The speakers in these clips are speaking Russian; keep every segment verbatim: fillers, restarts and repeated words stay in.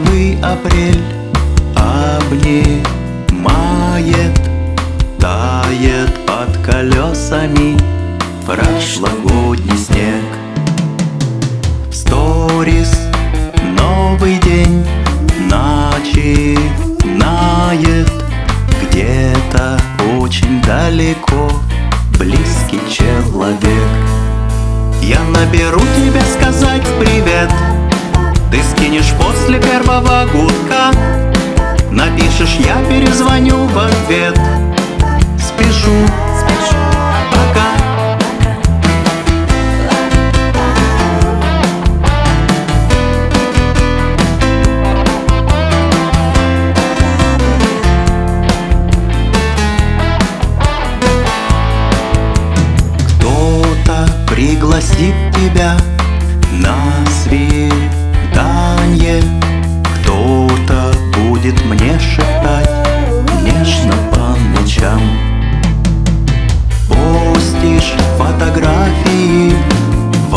Первый апрель обнимает, тает под колесами прошлогодний снег. В сторис новый день начинает, где-то очень далеко близкий человек. Я наберу тебя сказать привет, ты скинешь после первого гудка, напишешь, я перезвоню в ответ. Спешу, спешу, пока. Кто-то пригласит тебя на свидание, кто-то будет мне шептать нежно по ночам. Постишь фотографии в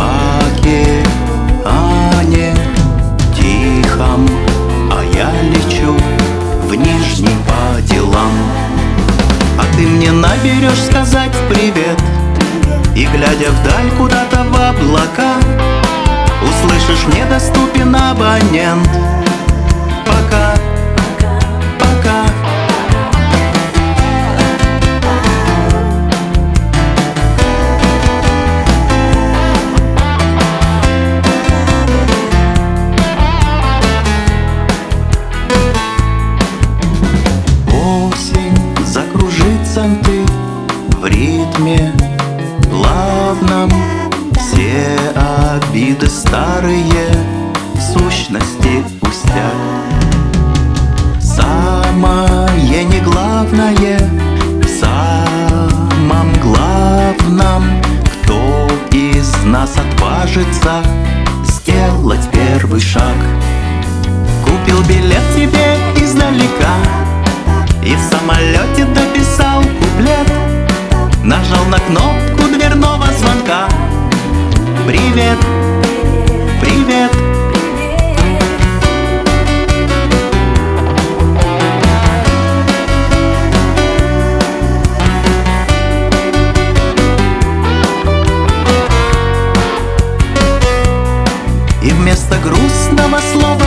океане тихом, а я лечу в Нижний по делам. А ты мне наберешь сказать привет, и, глядя вдаль куда-то в облака, услышишь, недоступен абонент. Пока, пока. Осень закружится ты в ритме главном, все обиды старые в сущности пустяк. Самое не главное в самом главном, кто из нас отважится сделать первый шаг. Купил билет тебе издалека и в самолете дописал куплет, нажал на кнопку дверного звонка. Привет, привет. И вместо грустного слова